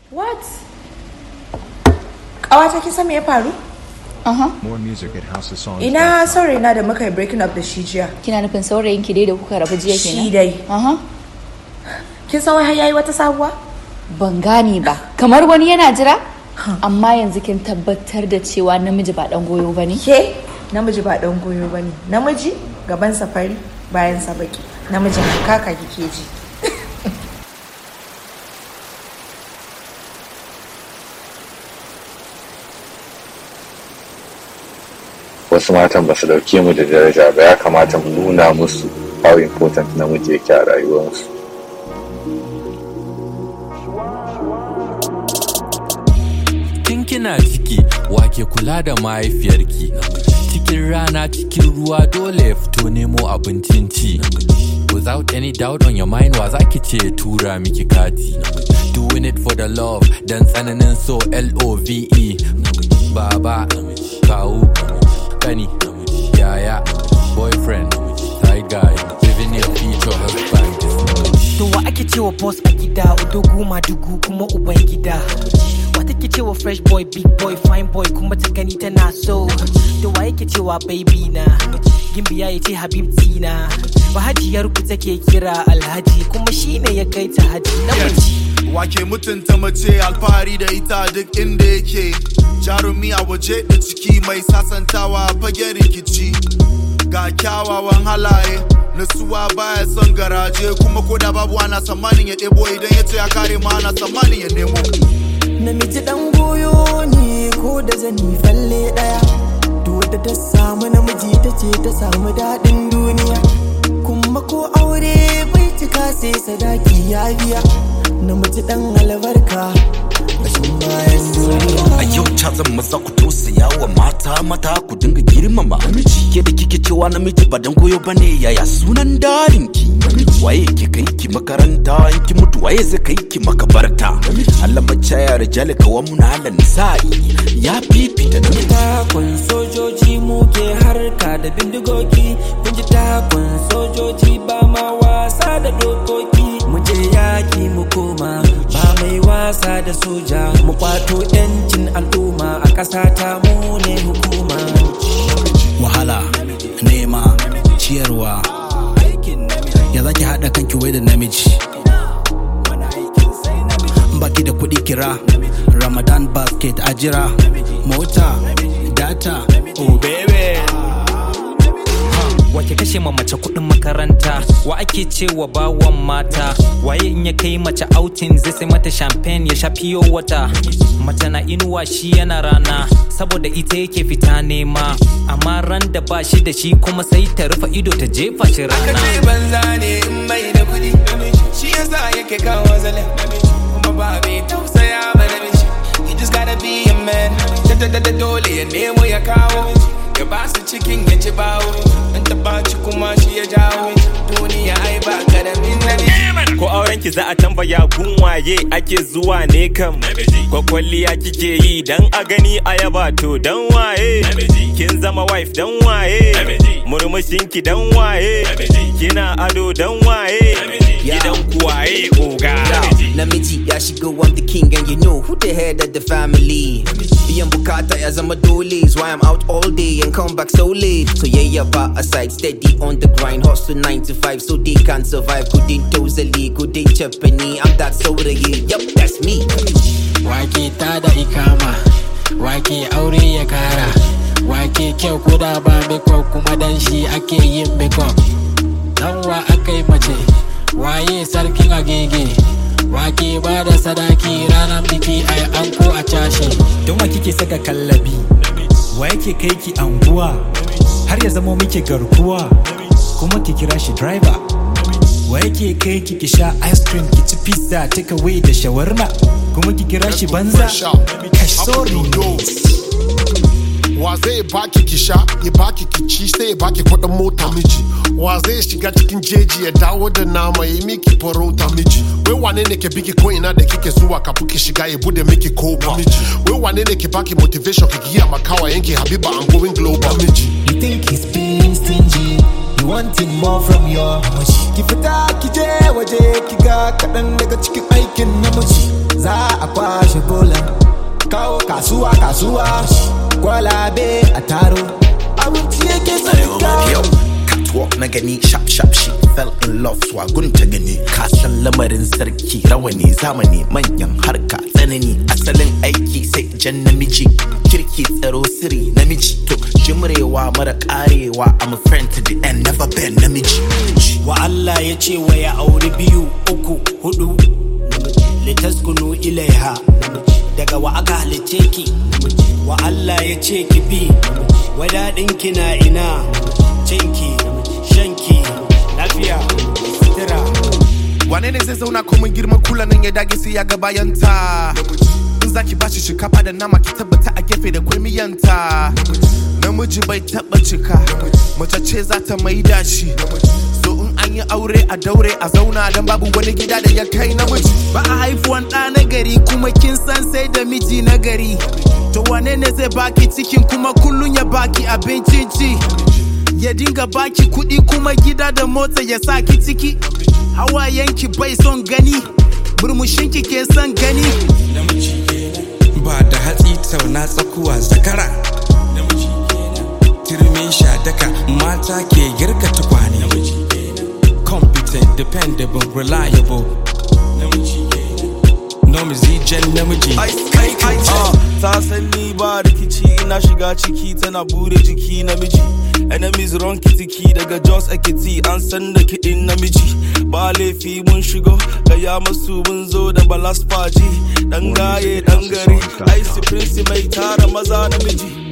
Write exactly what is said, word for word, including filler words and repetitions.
What? Ƙawata kin san me ya faru? Aha. More music at House of Songs. Ina saurayi na da muka yi breaking up da shi jiya. Kina nufin saurayin ki dai da kuka rabu jiya kenan? Shi dai. Aha. Kin san wai har yayi wata sabuwa? Ban gane ba. Kamar wani yana jira? Amma yanzu kin tabbatar da cewa namiji ba dan goyo bane? Ke? Namiji ba dan goyo bane. Namiji gaban safari bayan sa baki. Namiji kaka kike ji. Wasu matan ba su dauke mu da daraja ba, ya kamata mu nuna musu how important namiji yake a rayuwarsu. Tun kina ciki wake kula da mahaifiyarki, cikin rana cikin ruwa dole ya fito nemo abincin ci. Without any doubt on your mind wa zaki ce tura miki kati. Doing it for the love dan tsananin so L O V E. Baba, kawu, kani, yaya, boyfriend, side guy, living your future husband. To wa ake cewa boss a gida, udogu madugu kuma uban gida. Wa take cewa fresh boy, big boy, fine boy kuma ta gani tana so. To wa yake cewa baby na, gimbiya yace habibti na. Ba hajiyar ku take kira alhaji kuma shine ya kai ta haji namiji. Wake mutunta mace alfahari da ita duk inda yake. Jarumi a waje da ciki mai sasantawa fagen rikici. Ga kyawawan halaye, nasuwa baya son garaje. Kuma koda babu ana tsammanin ya ɗebo idan ya ce ya kare ma ana tsammanin ya nemo. Namiji dan goyo ne ko da zani falle daya. To da ta samu namiji ta ce ta samu daɗin duniya. Kuma ko aure bai cika sai sadaki ya biya. Namiji dan albarka bashin bayan duniya. A yau ta zan maza ku tausaya wa mata mata ku dinga girmama namiji. Ke da kike cewa namiji ba dan goyo bane, yaya sunan darinki? Waye ke kai ki makaranta in ki mutu waye zai kai ki makabarta? Allah macaya rijali kawamun halan nisa'i ya fifita namiji. Takun sojoji muke harka da bindigogi. Kun ji takun sojoji ba ma wasa da dokoki. Mu je yaki mu koma ba mai wasa da soja. Mu kwato yancin al'umma a ƙasa ta mu ne hukuma. Wahala, nema, ciyarwa, ya zaki haɗa kanki wai da namiji. Baki da kuɗi kira, Ramadan basket ajira, mota, data, oh baby. Wake kashe ma mace kudin makaranta, wa ake cewa bawan mata. Waye in ya kai mace outing zai sai mata champagne ya sha pure water. Mace na inuwa shi yana rana saboda ita yake fita nema. Amma ran da ba shi da shi kuma sai ta rufe ido ta jefa shi rana. Aka ce banza ne in mai da kudi, shi yasa yake kawo zalin. Kuma ba bai tausaya ba namiji. You just gotta be a man. Da dole ya nemo ya kawo. Ya ba su cikin ya ci bawo, in ta baci kuma shi ya jawo. Duniya ai ba karamin namiji. Ko auren ki za a tambaya gun waye ake zuwa ne kam. Ko kwalliya kike yi dan a gani a yaba to dan waye. Kin zama wife dan waye. Murmushin ki dan waye. Kina ado dan waye. Gidan ku waye oga. Namiji ya shigo, I'm the king and you know who the head of the family. Biyan bukata ya zama dole, is why I'm out all day and come back so late. So yeah, yeah, but aside, steady on the grind, hustle nine to five so they can survive. Couldn't totally, couldn't Japanese, I'm that so real. Yup, that's me. Wake ta da ikama, wake aure ya kara, wake kyau kuda ba makeup kuma dan shi ake yin makeup. Dan wa akai mace, waye sarkin agege. Wake ba da sadaki ranar biki ai anko a cashe. Don wa kike saka kallabi, wa yake kai ki anguwa, har ya zama muke garkuwa, kuma ki kira shi driver. Wa yake kai ki ki sha ice cream, ki ci pizza, take away da shawarma, kuma ki kira shi banza. Kash sorry Wa zai baki ki sha, ya baki ki ci sai ya baki kuɗin mota miji. Wa zai shiga cikin jeji ya dawo da nama ya miki farauta miji. Wai wane ne ke biki ko ina da kike zuwa kafin ki shiga ya bude miki kofa miji. Wai wane ne ke baki motivation ki giya makawa yanki Habiba I'm going global miji. You think he's being stingy, you wanting more from your mushi. Ki fita ki je waje ki ga kaɗan daga cikin aikin namiji. Za a kwana kasuwa kasuwa kwalabe a taro abinci yake sarka. Catwalk na gani sharp sharp she fell in love so gun ta gani kasan lamarin sarki rawani zamani manyan harka tsanani asalin aiki sai jan namiji kirki tsaro siri namiji to jimrewa mara karewa I'm a friend to the end never been namiji. Wa Allah ya ce wa ya auri biyu uku hudu litaskunu ilaiha daga wa aka halice ki wa Allah ya ce ki bi wadadin ki na ina cinki shanki lafiya sutura. Wane ne zai zauna komai girman kula nan ya dage sai ya ga bayanta. In zaki bashi shinkafa da nama ki tabbata a gefe da kwai miyanta. Namiji bai taba cika mace ce za ta maida shi. So in an yi aure a daure a zauna dan babu wani gida da ya kai namiji. Ba a haifuwan ɗa na gari kuma kin san sai da miji na gari. To wane ne zai baki cikin kuma kullun ya baki abincin ci. Ya dinga baki kuɗi kuma gida da mota ya saki ciki. Hawayenki bai son gani, murmushinki ke son gani. Ba da hatsi tauna tsakuwa zakara. Turmin shadaka mata ke girka tukwane. Competent, dependable, reliable. Nomizi jan namiji. Kai kai ta san ni ba rikici ina shiga ciki tana bude jiki namiji. Enemies run kitiki daga Jos Ekiti an san da kiɗin namiji. Ba laifi mun shigo gaya masu mun zo da balas faji. Dan gaye dan gari Ice Prince mai tara maza namiji.